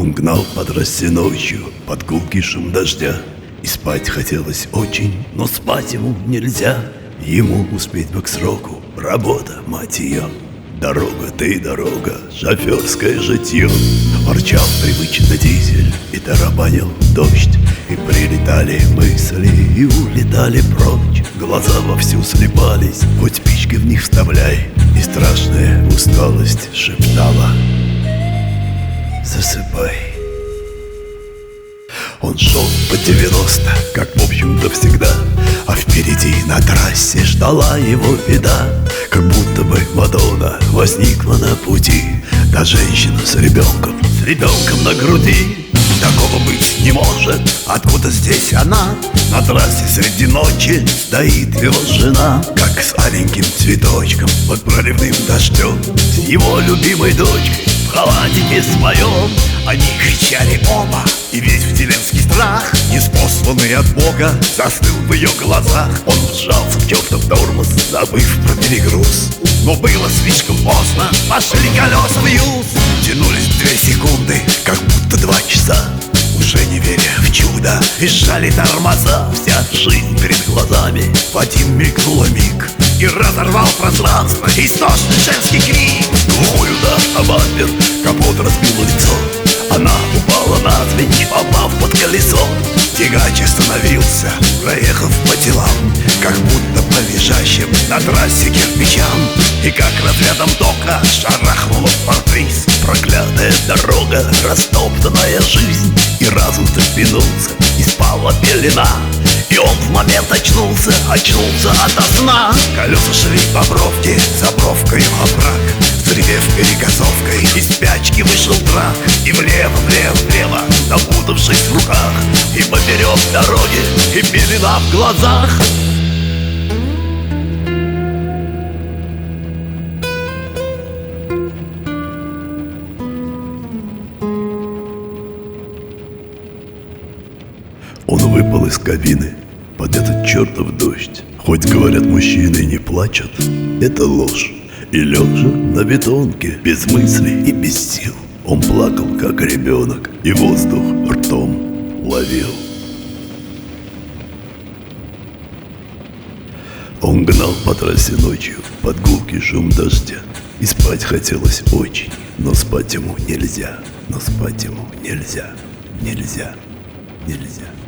Он гнал по трассе ночью под гулкий шум дождя. И спать хотелось очень, но спать ему нельзя. Ему успеть бы к сроку, работа, мать ее. Дорога ты, дорога, шоферское житье. Ворчал привычно дизель и тарабанил дождь. И прилетали мысли, и улетали прочь. Глаза вовсю слепались, хоть спички в них вставляй. И страшная усталость шептала: засыпай. Он шел по 90, как в общем-то всегда. А впереди на трассе ждала его беда. Как будто бы Мадонна возникла на пути. Та женщина с ребенком на груди. Такого быть не может, откуда здесь она? На трассе среди ночи стоит его жена. Как с аленьким цветочком под проливным дождем, с его любимой дочкой в халатике своем. Они кричали оба, и весь вселенский страх, неспосланный от Бога, застыл в ее глазах. Он вжался в чертов тормоз, забыв про перегруз. Но было слишком поздно, пошли колеса в юз. Тянулись 2 секунды, как будто 2 часа. Уже не веря в чудо, визжали тормоза. Вся жизнь перед глазами в один мелькнула миг. И разорвал пространство истошный женский крик. Глухой удар о бампер, капот разбил лицо. Она упала навзничь, попав под колесо. Тягач остановился, проехав по телам, как будто по лежащим на трассе кирпичам. И как разрядом тока шарахнула в парбриз. Проклятая дорога, растоптанная жизнь. И разум встрепенулся, и спала пелена. И он в момент очнулся ото сна. Колеса шли по бровке, за бровкой овраг. Взревев перекосовкой, из спячки вышел трак. И влево, запутавшись в руках. И поперек дороги, и пелена в глазах. Он выпал из кабины под этот чертов дождь. Хоть говорят, мужчины не плачут, это ложь. И лежа на бетонке, без мыслей и без сил, он плакал, как ребенок, и воздух ртом ловил. Он гнал по трассе ночью под гулкий шум дождя. И спать хотелось очень, но спать ему нельзя. Нельзя.